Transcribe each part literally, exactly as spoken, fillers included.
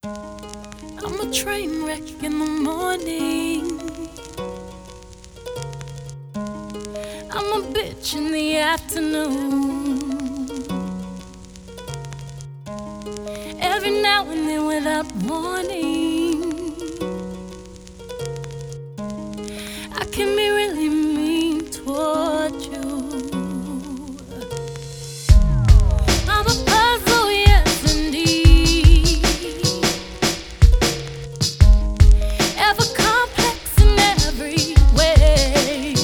I'm a train wreck in the morning. I'm a bitch in the afternoon. Every now and then without warning, I can be really mean toward you. I'm a puzzle, yes indeed, ever complex in every way,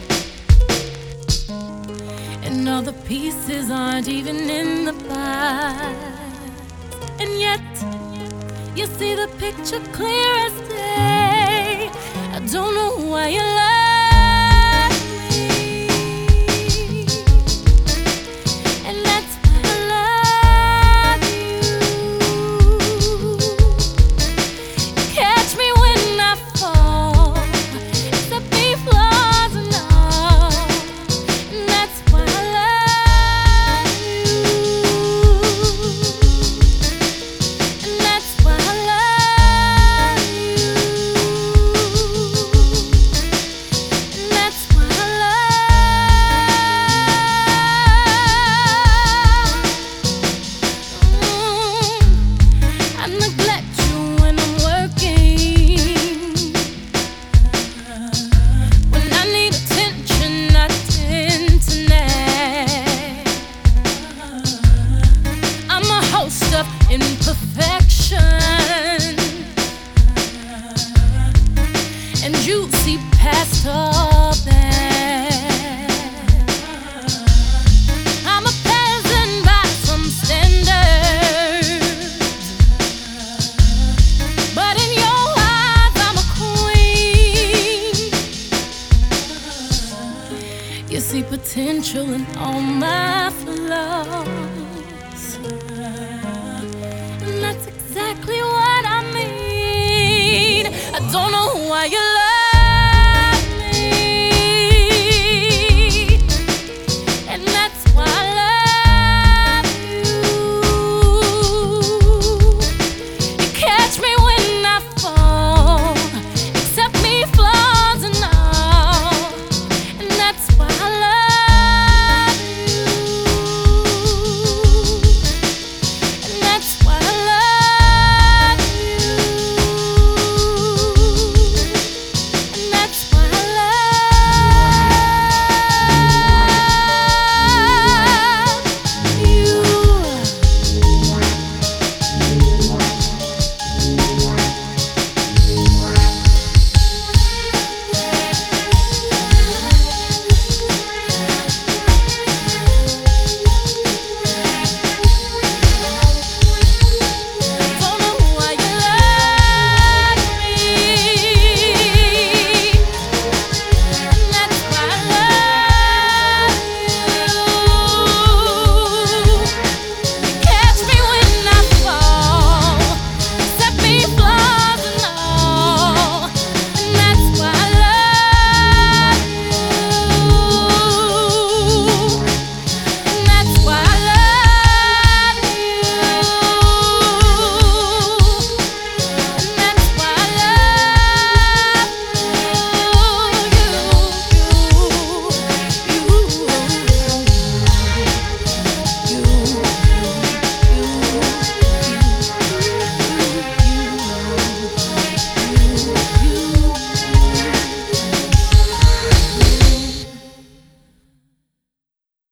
and all the pieces aren't even in the pie. And yet, you see the picture clear as day. I don't know why you love me, and that's why I love you. Catch me when I fall, except be flaws and all, and that's why I love you. That's why I love you. And that's why I love. Mm, I neglect you when I'm working. When I need attention, I tend to nag. I'm a host of imperfection, and you see past all that. I'm a peasant by some standards, but in your eyes I'm a queen. You see potential in all my flaws.